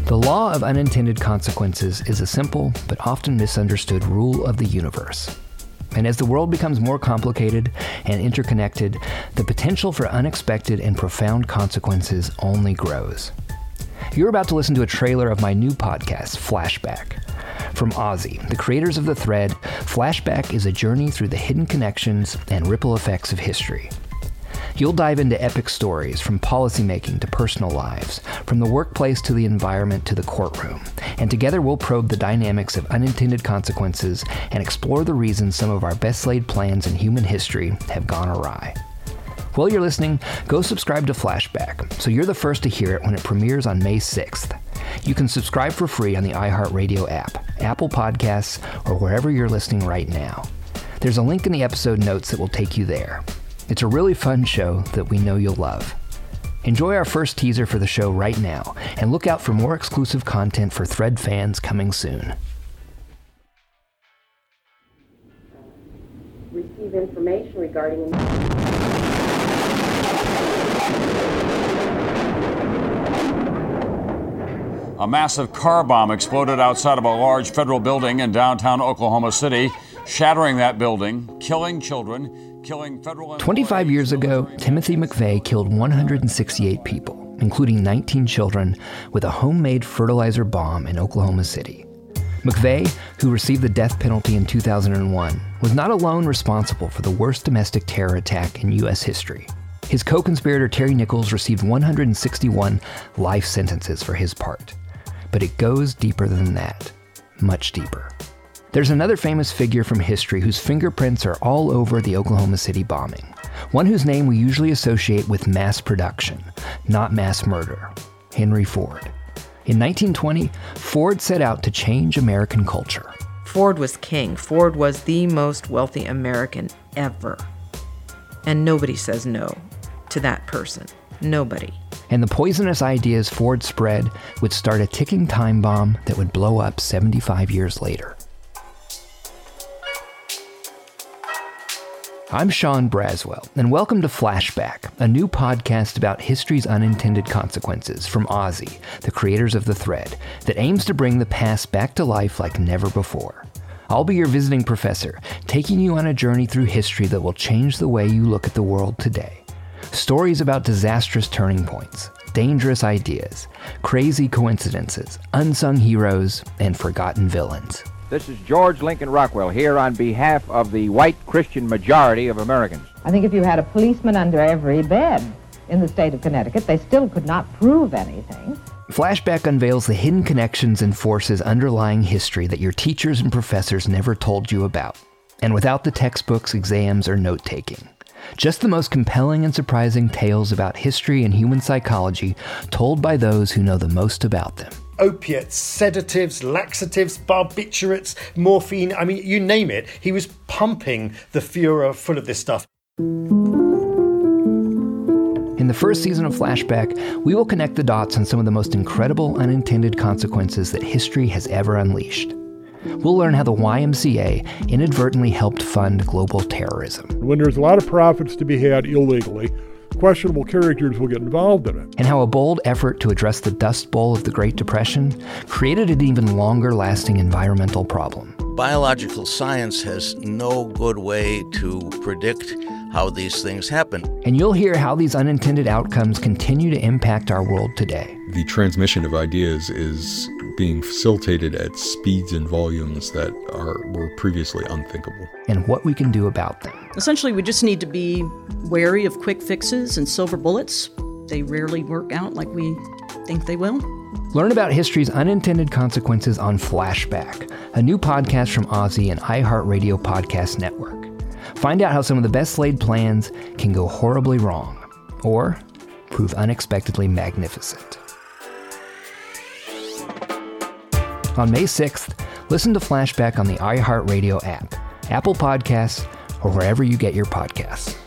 The law of unintended consequences is a simple but often misunderstood rule of the universe. And as the world becomes more complicated and interconnected, the potential for unexpected and profound consequences only grows. You're about to listen to a trailer of my new podcast, Flashback. From Ozzy, the creators of The Thread, Flashback is a journey through the hidden connections and ripple effects of history. You'll dive into epic stories from policymaking to personal lives, from the workplace to the environment to the courtroom, and together we'll probe the dynamics of unintended consequences and explore the reasons some of our best-laid plans in human history have gone awry. While you're listening, go subscribe to Flashback so you're the first to hear it when it premieres on May 6th. You can subscribe for free on the iHeartRadio app, Apple Podcasts, or wherever you're listening right now. There's a link in the episode notes that will take you there. It's a really fun show that we know you'll love. Enjoy our first teaser for the show right now, and look out for more exclusive content for Thread fans coming soon. Receive information regarding... A massive car bomb exploded outside of a large federal building in downtown Oklahoma City, shattering that building, killing children, killing federal... 25 years ago, Timothy McVeigh killed 168 people, including 19 children, with a homemade fertilizer bomb in Oklahoma City. McVeigh, who received the death penalty in 2001, was not alone responsible for the worst domestic terror attack in U.S. history. His co-conspirator Terry Nichols received 161 life sentences for his part. But it goes deeper than that, much deeper. There's another famous figure from history whose fingerprints are all over the Oklahoma City bombing, one whose name we usually associate with mass production, not mass murder, Henry Ford. In 1920, Ford set out to change American culture. Ford was king. Ford was the most wealthy American ever. And nobody says no to that person. Nobody. And the poisonous ideas Ford spread would start a ticking time bomb that would blow up 75 years later. I'm Sean Braswell, and welcome to Flashback, a new podcast about history's unintended consequences from Ozzy, the creators of The Thread, that aims to bring the past back to life like never before. I'll be your visiting professor, taking you on a journey through history that will change the way you look at the world today. Stories about disastrous turning points, dangerous ideas, crazy coincidences, unsung heroes, and forgotten villains. This is George Lincoln Rockwell here on behalf of the white Christian majority of Americans. I think if you had a policeman under every bed in the state of Connecticut, they still could not prove anything. Flashback unveils the hidden connections and forces underlying history that your teachers and professors never told you about, and without the textbooks, exams, or note-taking. Just the most compelling and surprising tales about history and human psychology told by those who know the most about them. Opiates, sedatives, laxatives, barbiturates, morphine, I mean, you name it. He was pumping the Fuhrer full of this stuff. In the first season of Flashback, we will connect the dots on some of the most incredible unintended consequences that history has ever unleashed. We'll learn how the YMCA inadvertently helped fund global terrorism. When there's a lot of profits to be had illegally, questionable characters will get involved in it. And how a bold effort to address the Dust Bowl of the Great Depression created an even longer-lasting environmental problem. Biological science has no good way to predict how these things happen. And you'll hear how these unintended outcomes continue to impact our world today. The transmission of ideas is being facilitated at speeds and volumes that were previously unthinkable. And what we can do about them. Essentially, we just need to be wary of quick fixes and silver bullets. They rarely work out like we think they will. Learn about history's unintended consequences on Flashback, a new podcast from Ozzy and iHeartRadio Podcast Network. Find out how some of the best-laid plans can go horribly wrong, or prove unexpectedly magnificent. On May 6th, listen to Flashback on the iHeartRadio app, Apple Podcasts, or wherever you get your podcasts.